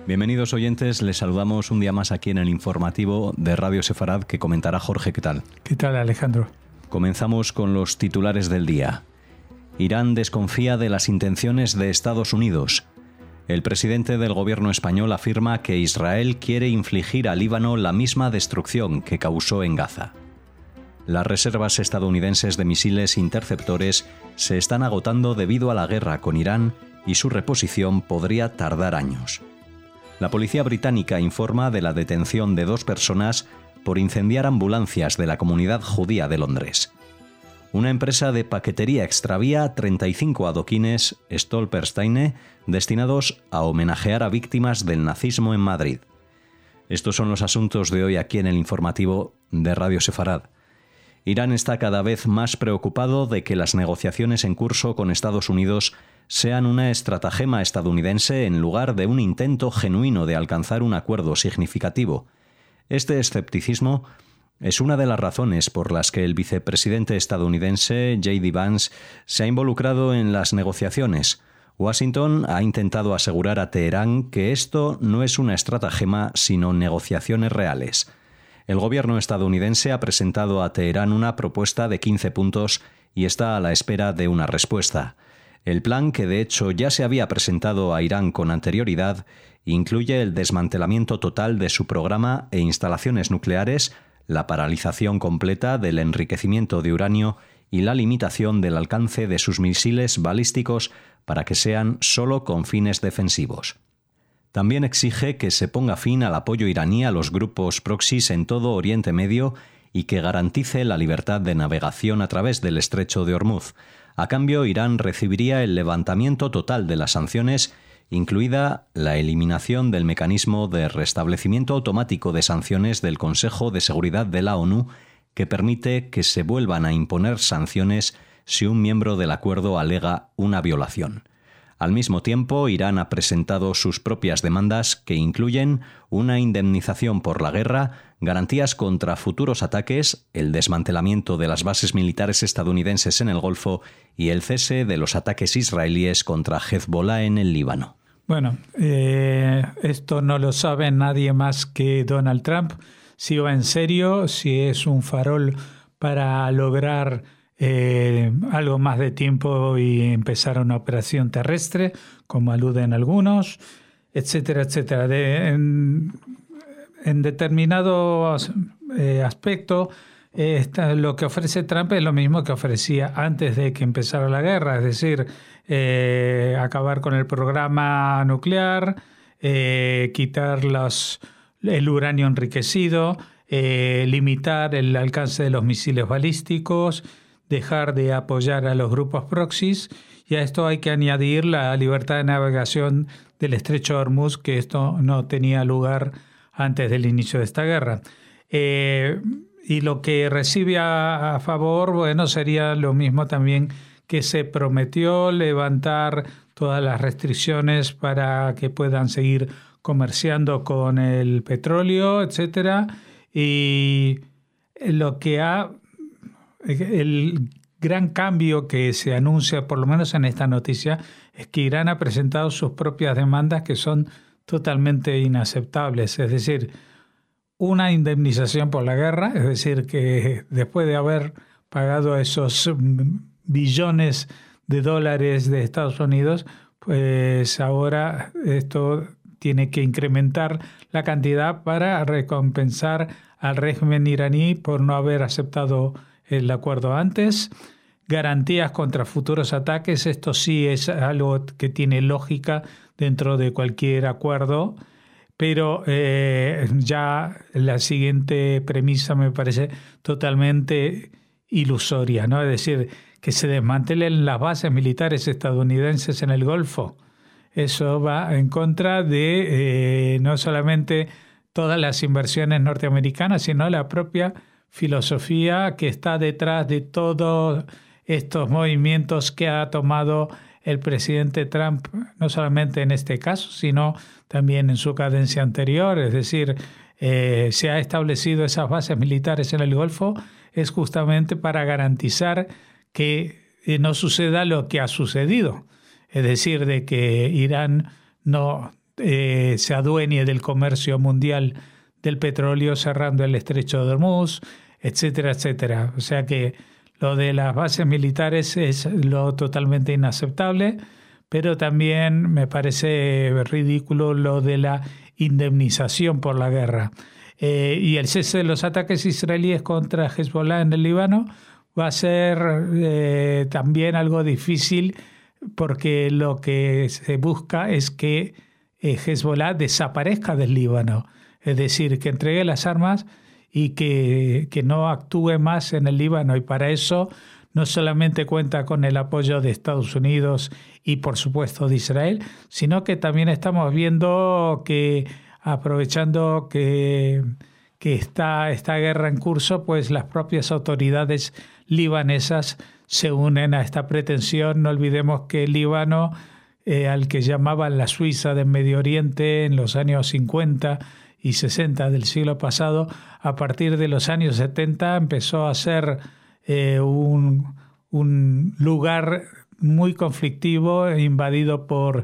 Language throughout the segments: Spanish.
Bienvenidos oyentes, les saludamos un día más aquí en el informativo de Radio Sefarad que comentará Jorge. ¿Qué tal? ¿Qué tal, Alejandro? Comenzamos con los titulares del día. Irán desconfía de las intenciones de Estados Unidos. El presidente del gobierno español afirma que Israel quiere infligir al Líbano la misma destrucción que causó en Gaza. Las reservas estadounidenses de misiles interceptores se están agotando debido a la guerra con Irán y su reposición podría tardar años. La policía británica informa de la detención de 2 personas por incendiar ambulancias de la comunidad judía de Londres. Una empresa de paquetería extravía 35 adoquines Stolpersteine destinados a homenajear a víctimas del nazismo en Madrid. Estos son los asuntos de hoy aquí en el informativo de Radio Sefarad. Irán está cada vez más preocupado de que las negociaciones en curso con Estados Unidos sean una estratagema estadounidense en lugar de un intento genuino de alcanzar un acuerdo significativo. Este escepticismo es una de las razones por las que el vicepresidente estadounidense J.D. Vance se ha involucrado en las negociaciones. Washington ha intentado asegurar a Teherán que esto no es una estratagema, sino negociaciones reales. El gobierno estadounidense ha presentado a Teherán una propuesta de 15 puntos y está a la espera de una respuesta. El plan, que de hecho ya se había presentado a Irán con anterioridad, incluye el desmantelamiento total de su programa e instalaciones nucleares, la paralización completa del enriquecimiento de uranio y la limitación del alcance de sus misiles balísticos para que sean solo con fines defensivos. También exige que se ponga fin al apoyo iraní a los grupos proxys en todo Oriente Medio y que garantice la libertad de navegación a través del Estrecho de Hormuz. A cambio, Irán recibiría el levantamiento total de las sanciones, incluida la eliminación del mecanismo de restablecimiento automático de sanciones del Consejo de Seguridad de la ONU, que permite que se vuelvan a imponer sanciones si un miembro del acuerdo alega una violación. Al mismo tiempo, Irán ha presentado sus propias demandas que incluyen una indemnización por la guerra, garantías contra futuros ataques, el desmantelamiento de las bases militares estadounidenses en el Golfo y el cese de los ataques israelíes contra Hezbollah en el Líbano. Bueno, esto no lo sabe nadie más que Donald Trump. Si va en serio, si es un farol para lograr algo más de tiempo y empezar una operación terrestre, como aluden algunos, etcétera, etcétera. En determinado aspecto, lo que ofrece Trump es lo mismo que ofrecía antes de que empezara la guerra, es decir, acabar con el programa nuclear, quitar el uranio enriquecido, limitar el alcance de los misiles balísticos, dejar de apoyar a los grupos proxys, y a esto hay que añadir la libertad de navegación del Estrecho de Hormuz, que esto no tenía lugar antes del inicio de esta guerra. Y lo que recibe a favor, bueno, sería lo mismo también que se prometió, levantar todas las restricciones para que puedan seguir comerciando con el petróleo, etcétera. Y el gran cambio que se anuncia, por lo menos en esta noticia, es que Irán ha presentado sus propias demandas que son totalmente inaceptables. Es decir, una indemnización por la guerra, es decir, que después de haber pagado esos billones de dólares de Estados Unidos, pues ahora esto tiene que incrementar la cantidad para recompensar al régimen iraní por no haber aceptado el acuerdo antes. Garantías contra futuros ataques, esto sí es algo que tiene lógica dentro de cualquier acuerdo, pero ya la siguiente premisa me parece totalmente ilusoria, ¿no? Es decir, que se desmantelen las bases militares estadounidenses en el Golfo. Eso va en contra de no solamente todas las inversiones norteamericanas, sino la propia filosofía que está detrás de todos estos movimientos que ha tomado el presidente Trump, no solamente en este caso, sino también en su cadencia anterior. Es decir, se ha establecido esas bases militares en el Golfo es justamente para garantizar que no suceda lo que ha sucedido. Es decir, de que Irán no se adueñe del comercio mundial del petróleo, cerrando el estrecho de Hormuz, etcétera, etcétera. O sea que lo de las bases militares es lo totalmente inaceptable, pero también me parece ridículo lo de la indemnización por la guerra. Y el cese de los ataques israelíes contra Hezbollah en el Líbano va a ser también algo difícil, porque lo que se busca es que Hezbollah desaparezca del Líbano, es decir, que entregue las armas y que no actúe más en el Líbano. Y para eso no solamente cuenta con el apoyo de Estados Unidos y, por supuesto, de Israel, sino que también estamos viendo que, aprovechando que está esta guerra en curso, pues las propias autoridades libanesas se unen a esta pretensión. No olvidemos que el Líbano, al que llamaban la Suiza del Medio Oriente en los años 50 y 60 del siglo pasado, a partir de los años 70 empezó a ser un lugar muy conflictivo, invadido por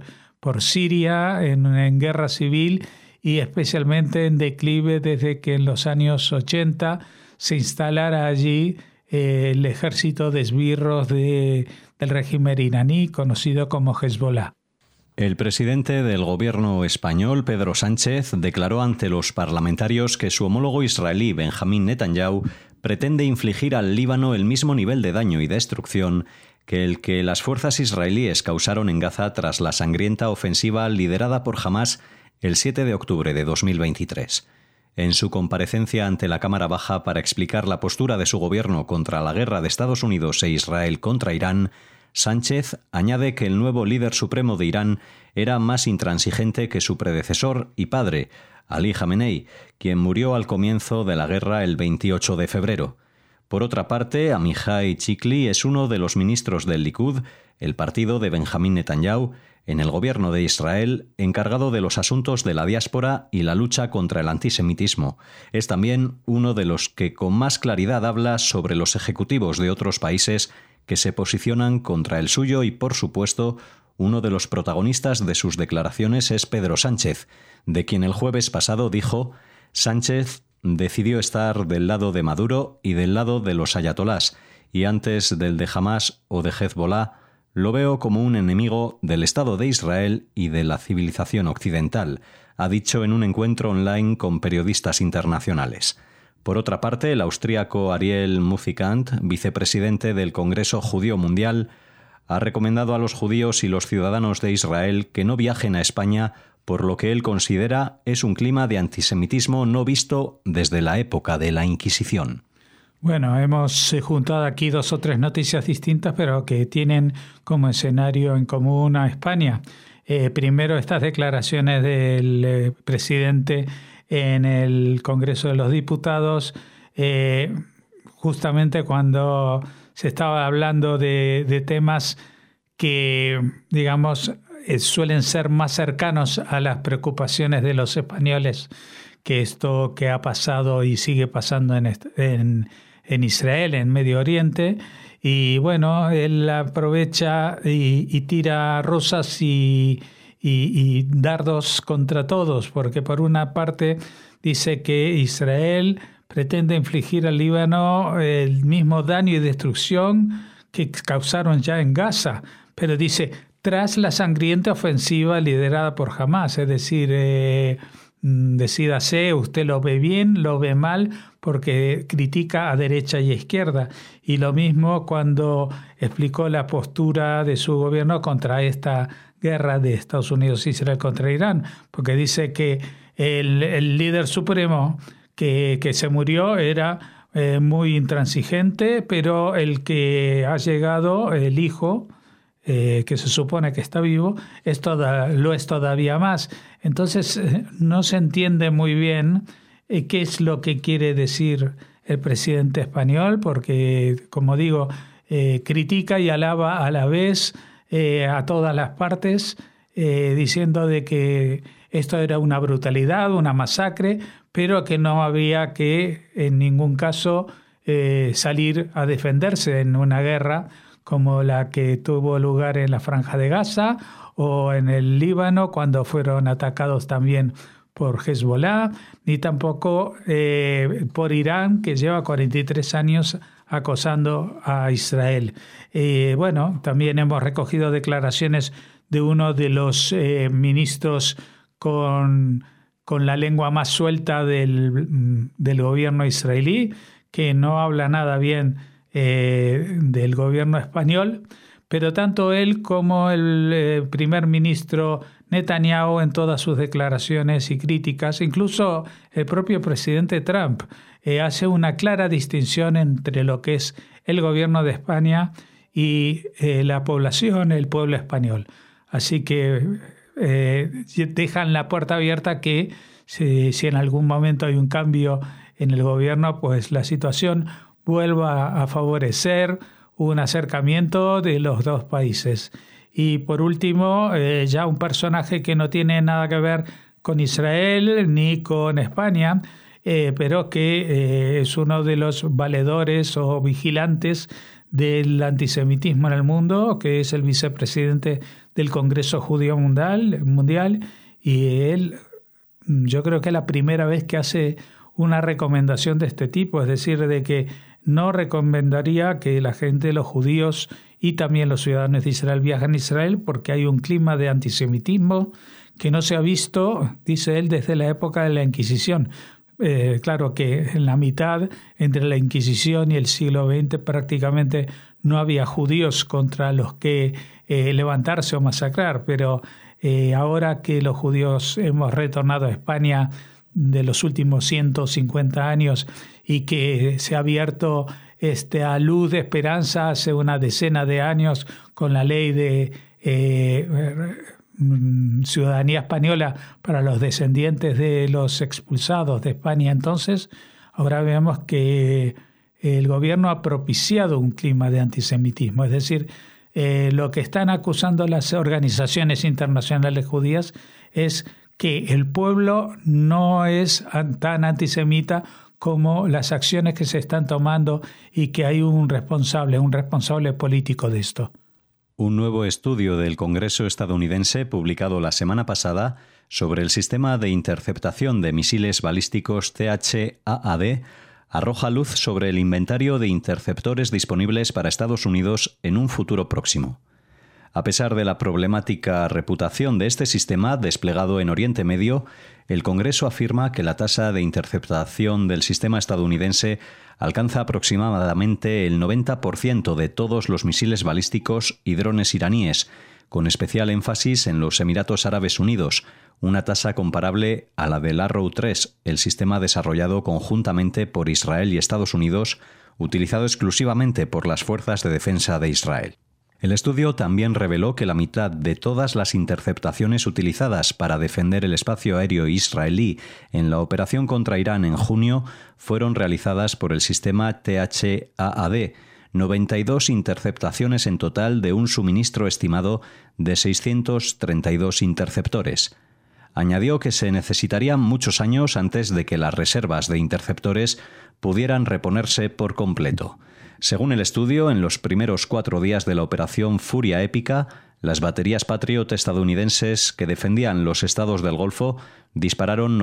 Siria en guerra civil, y especialmente en declive desde que en los años 80 se instalara allí el ejército de esbirros del régimen iraní, conocido como Hezbollah. El presidente del gobierno español, Pedro Sánchez, declaró ante los parlamentarios que su homólogo israelí, Benjamín Netanyahu, pretende infligir al Líbano el mismo nivel de daño y destrucción que el que las fuerzas israelíes causaron en Gaza tras la sangrienta ofensiva liderada por Hamás el 7 de octubre de 2023. En su comparecencia ante la Cámara Baja para explicar la postura de su gobierno contra la guerra de Estados Unidos e Israel contra Irán, Sánchez añade que el nuevo líder supremo de Irán era más intransigente que su predecesor y padre, Ali Jamenei, quien murió al comienzo de la guerra el 28 de febrero. Por otra parte, Amihai Chikli es uno de los ministros del Likud, el partido de Benjamín Netanyahu, en el gobierno de Israel, encargado de los asuntos de la diáspora y la lucha contra el antisemitismo. Es también uno de los que con más claridad habla sobre los ejecutivos de otros países que se posicionan contra el suyo y, por supuesto, uno de los protagonistas de sus declaraciones es Pedro Sánchez, de quien el jueves pasado dijo: Sánchez decidió estar del lado de Maduro y del lado de los ayatolás, y antes del de Hamás o de Hezbollah, lo veo como un enemigo del Estado de Israel y de la civilización occidental, ha dicho en un encuentro online con periodistas internacionales. Por otra parte, el austríaco Ariel Musikant, vicepresidente del Congreso Judío Mundial, ha recomendado a los judíos y los ciudadanos de Israel que no viajen a España por lo que él considera es un clima de antisemitismo no visto desde la época de la Inquisición. Bueno, hemos juntado aquí 2 o 3 noticias distintas, pero que tienen como escenario en común a España. Primero, estas declaraciones del presidente en el Congreso de los Diputados, justamente cuando se estaba hablando de temas que, digamos, suelen ser más cercanos a las preocupaciones de los españoles que esto que ha pasado y sigue pasando en Israel, en Medio Oriente. Y bueno, él aprovecha y tira rosas y dardos contra todos, porque por una parte dice que Israel pretende infligir al Líbano el mismo daño y destrucción que causaron ya en Gaza, pero dice, tras la sangrienta ofensiva liderada por Hamás, es decir, decídase, usted lo ve bien, lo ve mal, porque critica a derecha y a izquierda. Y lo mismo cuando explicó la postura de su gobierno contra esta guerra de Estados Unidos e Israel contra Irán, porque dice que el líder supremo que se murió era muy intransigente, pero el que ha llegado, el hijo, que se supone que está vivo, lo es todavía más. Entonces no se entiende muy bien qué es lo que quiere decir el presidente español, porque, como digo, critica y alaba a la vez a todas las partes, diciendo de que esto era una brutalidad, una masacre, pero que no había que en ningún caso salir a defenderse en una guerra como la que tuvo lugar en la Franja de Gaza o en el Líbano cuando fueron atacados también por Hezbollah, ni tampoco por Irán, que lleva 43 años acosando a Israel. Bueno, también hemos recogido declaraciones de uno de los ministros con la lengua más suelta del gobierno israelí, que no habla nada bien del gobierno español, pero tanto él como el primer ministro Netanyahu en todas sus declaraciones y críticas, incluso el propio presidente Trump, hace una clara distinción entre lo que es el gobierno de España y la población, el pueblo español. Así que dejan la puerta abierta que si en algún momento hay un cambio en el gobierno, pues la situación vuelva a favorecer un acercamiento de los dos países. Y por último, ya un personaje que no tiene nada que ver con Israel ni con España, pero que es uno de los valedores o vigilantes del antisemitismo en el mundo, que es el vicepresidente del Congreso Judío Mundial, y él, yo creo que es la primera vez que hace una recomendación de este tipo, es decir, de que no recomendaría que la gente, los judíos y también los ciudadanos de Israel viajen a Israel porque hay un clima de antisemitismo que no se ha visto, dice él, desde la época de la Inquisición. Claro que en la mitad, entre la Inquisición y el siglo XX, prácticamente no había judíos contra los que levantarse o masacrar, pero ahora que los judíos hemos retornado a España de los últimos 150 años y que se ha abierto a luz de esperanza hace una decena de años con la ley de ciudadanía española para los descendientes de los expulsados de España. Entonces, ahora vemos que el gobierno ha propiciado un clima de antisemitismo, es decir, lo que están acusando las organizaciones internacionales judías es que el pueblo no es tan antisemita como las acciones que se están tomando y que hay un responsable político de esto. Un nuevo estudio del Congreso estadounidense publicado la semana pasada sobre el sistema de interceptación de misiles balísticos THAAD arroja luz sobre el inventario de interceptores disponibles para Estados Unidos en un futuro próximo. A pesar de la problemática reputación de este sistema desplegado en Oriente Medio, el Congreso afirma que la tasa de interceptación del sistema estadounidense alcanza aproximadamente el 90% de todos los misiles balísticos y drones iraníes, con especial énfasis en los Emiratos Árabes Unidos, una tasa comparable a la del Arrow 3, el sistema desarrollado conjuntamente por Israel y Estados Unidos, utilizado exclusivamente por las fuerzas de defensa de Israel. El estudio también reveló que la mitad de todas las interceptaciones utilizadas para defender el espacio aéreo israelí en la operación contra Irán en junio fueron realizadas por el sistema THAAD, 92 interceptaciones en total de un suministro estimado de 632 interceptores. Añadió que se necesitarían muchos años antes de que las reservas de interceptores pudieran reponerse por completo. Según el estudio, en los primeros 4 días de la operación Furia Épica, las baterías Patriot estadounidenses que defendían los estados del Golfo dispararon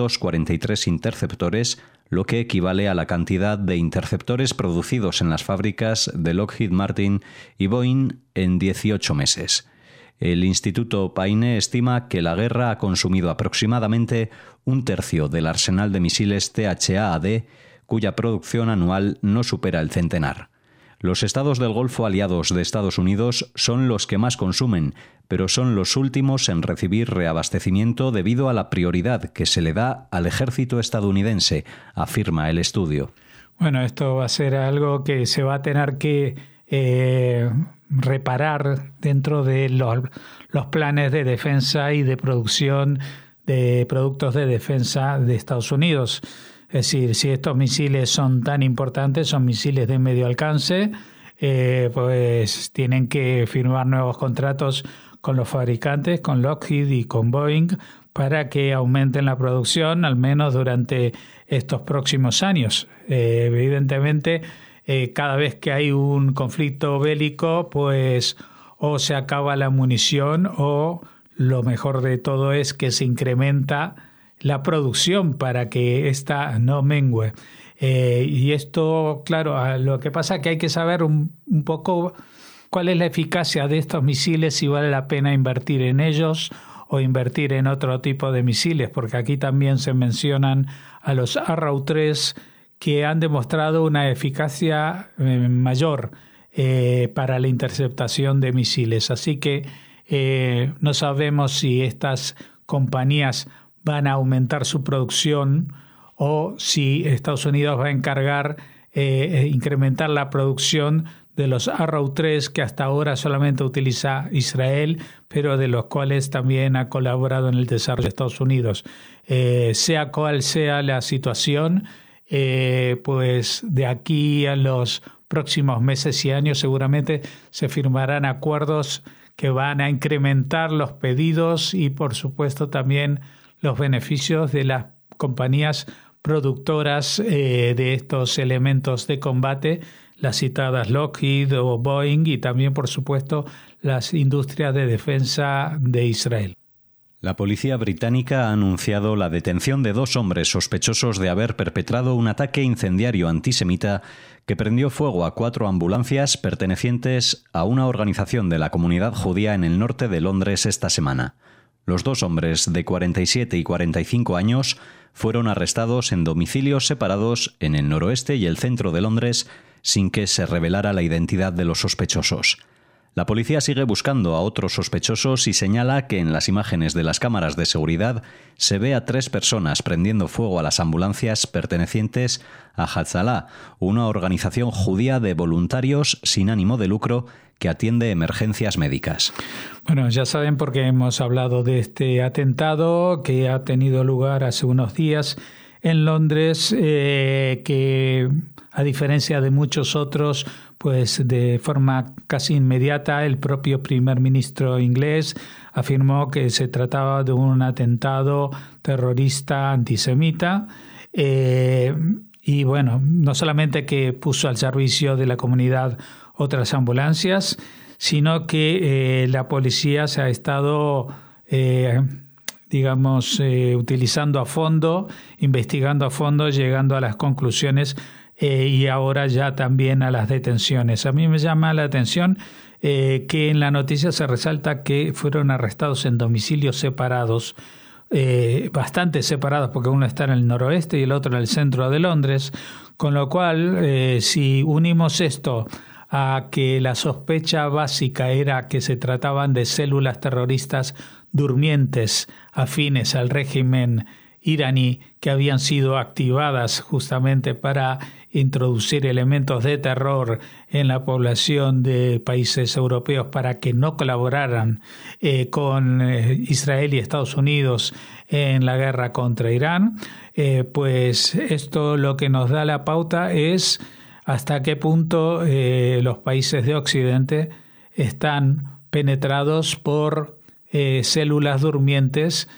943 interceptores, lo que equivale a la cantidad de interceptores producidos en las fábricas de Lockheed Martin y Boeing en 18 meses. El Instituto Paine estima que la guerra ha consumido aproximadamente 1/3 del arsenal de misiles THAAD, cuya producción anual no supera el centenar. Los estados del Golfo aliados de Estados Unidos son los que más consumen, pero son los últimos en recibir reabastecimiento debido a la prioridad que se le da al ejército estadounidense, afirma el estudio. Bueno, esto va a ser algo que se va a tener que reparar dentro de los planes de defensa y de producción de productos de defensa de Estados Unidos. Es decir, si estos misiles son tan importantes, son misiles de medio alcance, pues tienen que firmar nuevos contratos con los fabricantes, con Lockheed y con Boeing, para que aumenten la producción, al menos durante estos próximos años. Evidentemente, cada vez que hay un conflicto bélico, pues o se acaba la munición o lo mejor de todo es que se incrementa la producción para que ésta no mengüe. Y esto, claro, lo que pasa es que hay que saber un poco cuál es la eficacia de estos misiles, si vale la pena invertir en ellos o invertir en otro tipo de misiles, porque aquí también se mencionan a los Arrow 3 que han demostrado una eficacia mayor para la interceptación de misiles. Así que no sabemos si estas compañías van a aumentar su producción o si Estados Unidos va a encargar incrementar la producción de los Arrow 3 que hasta ahora solamente utiliza Israel, pero de los cuales también ha colaborado en el desarrollo de Estados Unidos. Sea cual sea la situación, pues de aquí a los próximos meses y años seguramente se firmarán acuerdos que van a incrementar los pedidos y por supuesto también los beneficios de las compañías productoras de estos elementos de combate, las citadas Lockheed o Boeing y también por supuesto las industrias de defensa de Israel. La policía británica ha anunciado la detención de 2 hombres sospechosos de haber perpetrado un ataque incendiario antisemita que prendió fuego a 4 ambulancias pertenecientes a una organización de la comunidad judía en el norte de Londres esta semana. Los 2 hombres de 47 y 45 años fueron arrestados en domicilios separados en el noroeste y el centro de Londres sin que se revelara la identidad de los sospechosos. La policía sigue buscando a otros sospechosos y señala que en las imágenes de las cámaras de seguridad se ve a 3 personas prendiendo fuego a las ambulancias pertenecientes a Hatzalah, una organización judía de voluntarios sin ánimo de lucro que atiende emergencias médicas. Bueno, ya saben porque hemos hablado de este atentado que ha tenido lugar hace unos días en Londres, que a diferencia de muchos otros, pues de forma casi inmediata el propio primer ministro inglés afirmó que se trataba de un atentado terrorista antisemita y bueno, no solamente que puso al servicio de la comunidad otras ambulancias, sino que la policía se ha estado utilizando a fondo, investigando a fondo, llegando a las conclusiones y ahora ya también a las detenciones. A mí me llama la atención que en la noticia se resalta que fueron arrestados en domicilios separados, bastante separados porque uno está en el noroeste y el otro en el centro de Londres, con lo cual si unimos esto a que la sospecha básica era que se trataban de células terroristas durmientes afines al régimen iraní que habían sido activadas justamente para introducir elementos de terror en la población de países europeos para que no colaboraran con Israel y Estados Unidos en la guerra contra Irán, pues esto lo que nos da la pauta es hasta qué punto los países de Occidente están penetrados por células durmientes.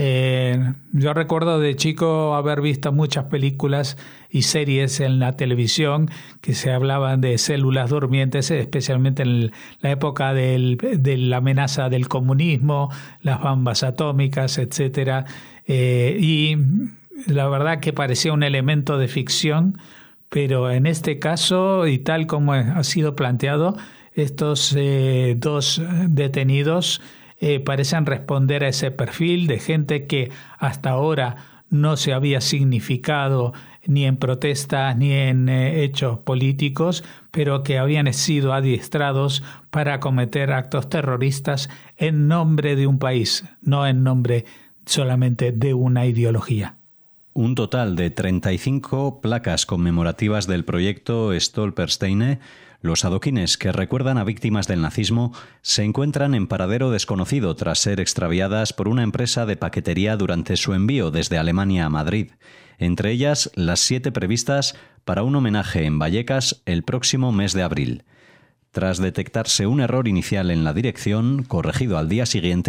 Yo recuerdo de chico haber visto muchas películas y series en la televisión que se hablaban de células durmientes, especialmente en la época de la amenaza del comunismo, las bombas atómicas, etcétera. Y la verdad que parecía un elemento de ficción, pero en este caso, y tal como ha sido planteado, estos 2 detenidos parecen responder a ese perfil de gente que hasta ahora no se había significado ni en protestas ni en hechos políticos, pero que habían sido adiestrados para cometer actos terroristas en nombre de un país, no en nombre solamente de una ideología. Un total de 35 placas conmemorativas del proyecto Stolpersteine, los adoquines que recuerdan a víctimas del nazismo, se encuentran en paradero desconocido tras ser extraviadas por una empresa de paquetería durante su envío desde Alemania a Madrid. Entre ellas, las 7 previstas para un homenaje en Vallecas el próximo mes de abril. Tras detectarse un error inicial en la dirección, corregido al día siguiente,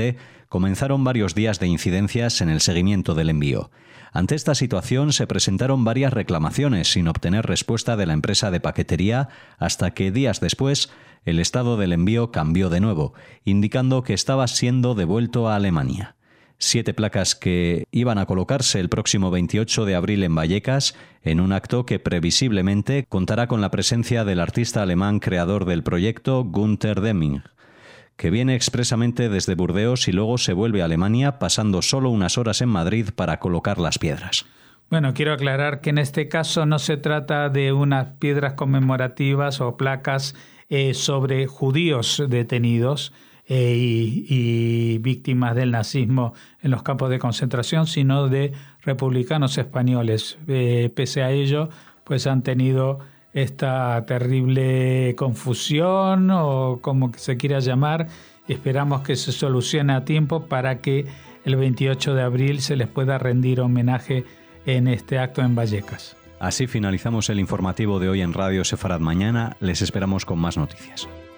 comenzaron varios días de incidencias en el seguimiento del envío. Ante esta situación se presentaron varias reclamaciones sin obtener respuesta de la empresa de paquetería hasta que días después el estado del envío cambió de nuevo, indicando que estaba siendo devuelto a Alemania. 7 placas que iban a colocarse el próximo 28 de abril en Vallecas, en un acto que previsiblemente contará con la presencia del artista alemán creador del proyecto, Günter Deming, que viene expresamente desde Burdeos y luego se vuelve a Alemania, pasando solo unas horas en Madrid para colocar las piedras. Bueno, quiero aclarar que en este caso no se trata de unas piedras conmemorativas o placas sobre judíos detenidos y víctimas del nazismo en los campos de concentración, sino de republicanos españoles. Pese a ello, pues han tenido esta terrible confusión o como se quiera llamar. Esperamos que se solucione a tiempo para que el 28 de abril se les pueda rendir homenaje en este acto en Vallecas. Así finalizamos el informativo de hoy en Radio Sefarad Mañana. Les esperamos con más noticias.